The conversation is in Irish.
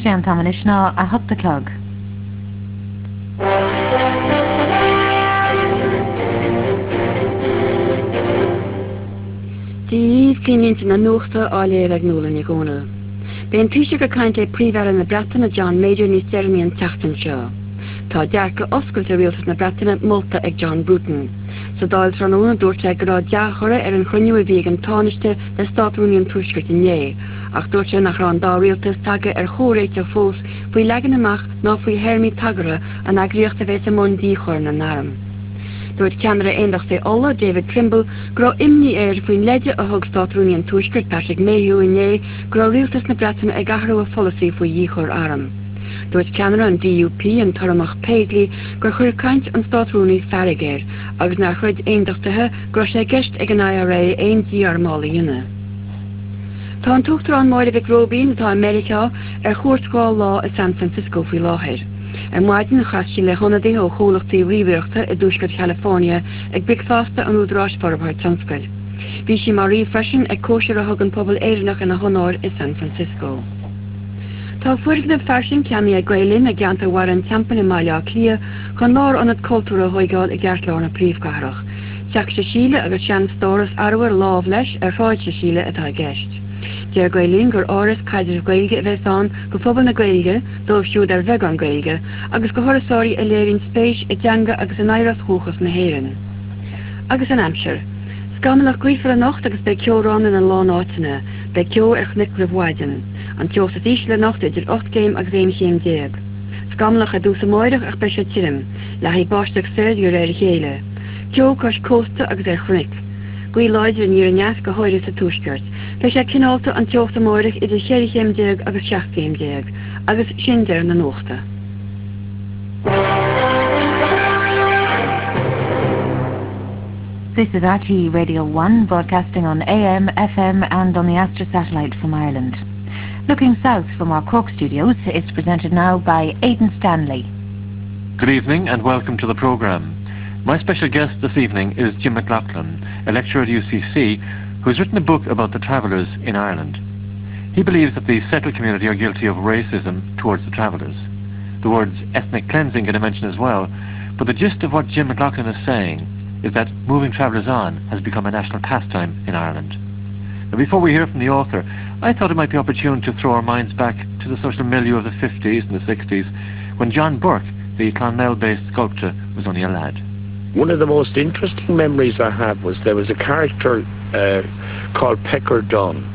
Sean Tamanishna a hut the clog. Díomh cínnte na nuachta á léir ag nula na gcónail. B'éon tuise go caint le príomhheile na Breataine John Major níos deirmí an teachtain seo. Tá dearc go oscailte rialtas na Breataine molta ag John Bruton. Sa dáil tránúna dúirte go rá deachora ar an chruinniú a bhí an tánaiste le Státúnaíon tuaisceart inné, ach dúirte nach rá an dá rialtas tagtha ar chóiréite fós faoi legan amach ná faoi hermí tagara an agriíocht a bheith amón díchor na naram. Dúirt ceanara éondach sé Ola David Trimble go imní air faoin leide a thug Státúnaíon tuaisceart Patrick Mayhew inné go rialtas na Breataine ag athraú a folasaí faoi díchor aram. Dúirt ceanara an DUP an toramach Paisley gur chuir caint an Státúnaí Farragher agus nach chuid éondachtathe gur sé gceist ag an IRA aon dí ar mála dhéine. Tá an tuachtar an máide bheith Robín atá America ar chuairscáil lá i San Francisco faoi láthair. Ar maidin chasí le honadaí ó chólachtaí ríomhaireachta i dúscail California ag bricfásta an údrás forbhair tionscail. Bhí sí mar riomh freisin ag cóisiir a thug an pobal éireannach ina honóir i San Francisco. Tá fuirgna farsin ceannaí a Gaelin a gceanta war an teampan i Maileá Clia chun lár anad cultúra hoigáil i gceart lear na príomhchathrach. Teach sé síle agus sean stóras arhar lámh leis ar fáid sé síle atá gceist. Dear Gaelin gur áras caidir Gaeilge a bheith an go phobal na Gaeilge dóibh siúd ar bheith an Gaeilge agus go thorasóirí a léironn spéis i dteanga agus an éireas chuachas na héireann. Agus an Hampshire. Scamalach gríomhar a nacht agus be ceórán in an lán áiteanna, be ceó ar chnic ribhhaidin. An ceos a fís le nacht idir 8 géim agus 1 déag. Scamalach a dús amóireach ach be se tirim, le hí báisteach séir gur ar chéile. Ceó cos cósta agus ar chnic. Gui láidir an ar neas go háidir sa túisceart. Be sé cinálta an teos amóireach idir 6 déag agus 7 déag, agus sin deir na nóchta. This is RTE Radio 1, broadcasting on AM, FM and on the Astra satellite from Ireland. Looking south from our Cork studios, it's presented now by Aidan Stanley. Good evening and welcome to the programme. My special guest this evening is Jim McLaughlin, a lecturer at UCC, who has written a book about the travellers in Ireland. He believes that the settled community are guilty of racism towards the travellers. The words ethnic cleansing get a mention as well, but the gist of what Jim McLaughlin is saying is that moving travellers on has become a national pastime in Ireland. Now, before we hear from the author, I thought it might be opportune to throw our minds back to the social milieu of the 50s and the 60s, when John Burke, the Clonmel-based sculptor, was only a lad. One of the most interesting memories I have was there was a character called Pecker Dunn,